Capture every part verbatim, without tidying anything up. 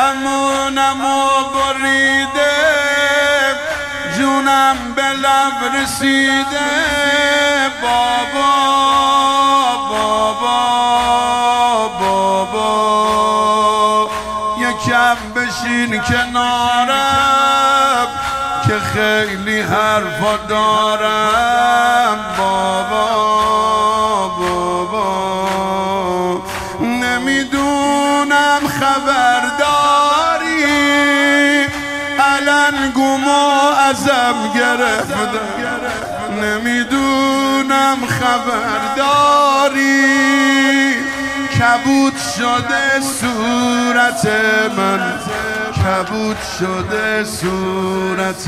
فرمونم و بریده، جونم به لب رسیده. بابا بابا بابا یکم بشین کنارم که خیلی حرفا دارم. بابا بابا نمیدونم خبرداری الان گمو ازم گرفته، نمیدونم خبرداری کبود شده صورت من، کبود شده صورت.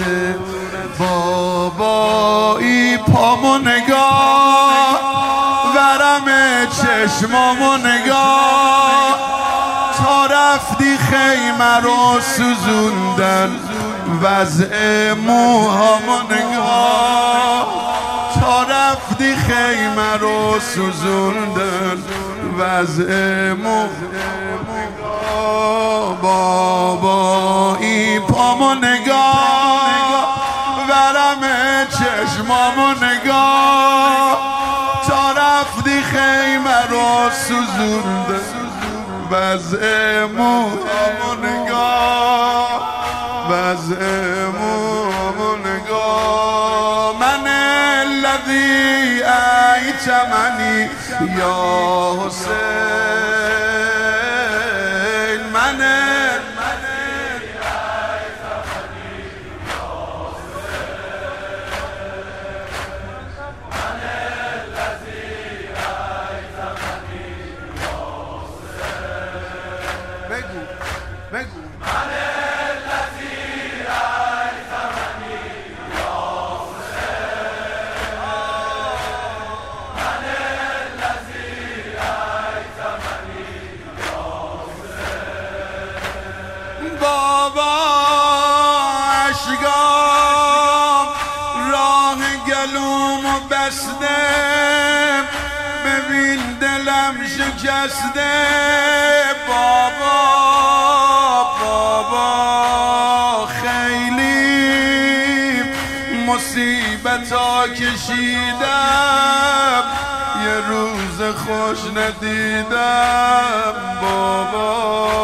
بابایی پامو نگاه، ورم چشمامو نگاه، تا رفتی خیمه رو سوزوندن، وضع موهامو نگاه، تا رفتی خیمه رو سوزوندن، وضع موهامو نگاه. بابایی پامو نگاه، ورم چشمامو نگاه، تا رفتی خیمه رو سوزوندن، وضع موهامو نگاه، وضع موهامو نگاه. من الذی ایتمنی یا حسین، من بابا اشکام راه گلومو بسته، ببین دلم شکسته. بابا بابا خیلی مصیبتا کشیدم، یه روز خوش ندیدم. بابا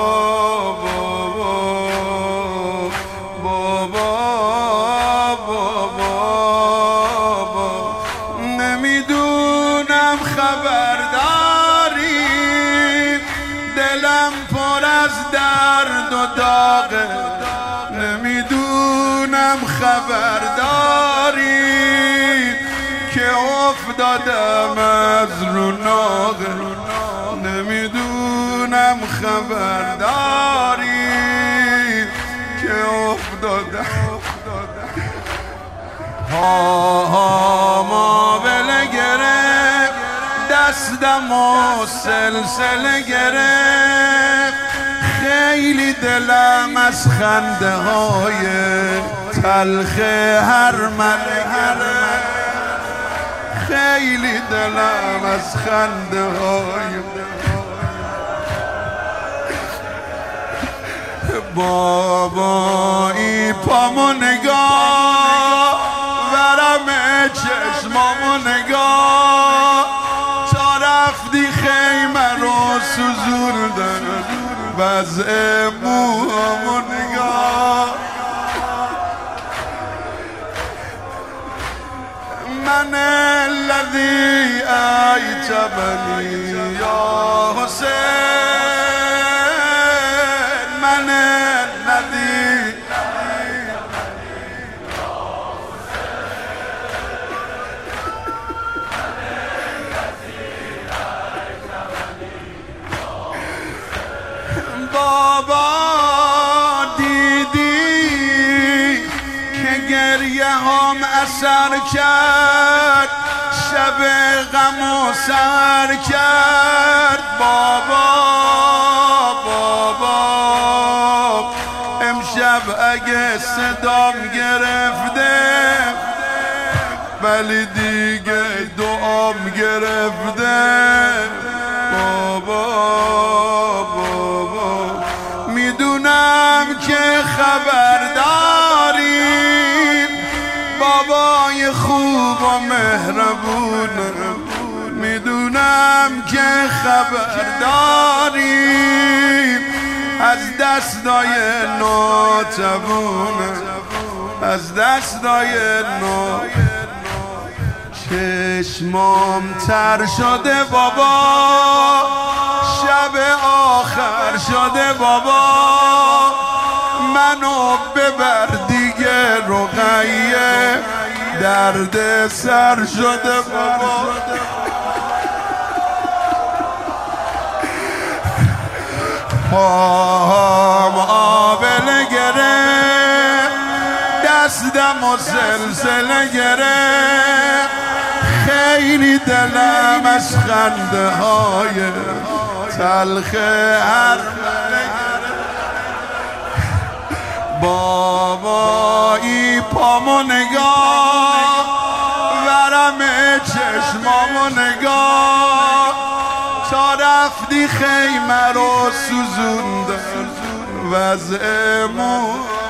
خبرداری دلم پر از درد و داغه، نمیدونم خبرداری که افتادم از رو ناقه، نمیدونم خبرداری که افتادم. ها ها ما بله گرفت، دستم و سلسله گرفت، خیلی دلم از خنده های تلخ هر مله گرفت، خیلی دلم از خنده های. بابایی پامو نگاه، ورم چشمامو نگاه، تا رفتی خیمه رو سوزوندن، وضع موهامو نگاه. من الذی ایتمنی یا حسین، من الذی بابا دیدی که گریه هم اثر کرد، شب غم و سر کرد. بابا بابا امشب اگه صدام گرفته، ولی دیگه دعام گرفته. بابا بابا میدونم که خبرداری از دستای ناتوونه، از دستای نو. چشمام تر شده بابا، شب آخر شده بابا، منو ببر دیگه رقیه، درد سر شده بابا. پاهم آبله گره، دستم و سلسله گره، خیلی دلم از خنده های تلخ هر بابایی. پامو نگاه، ورم چشمامو نگاه، تا رفتی خیمه رو سوزوندن وضعمون.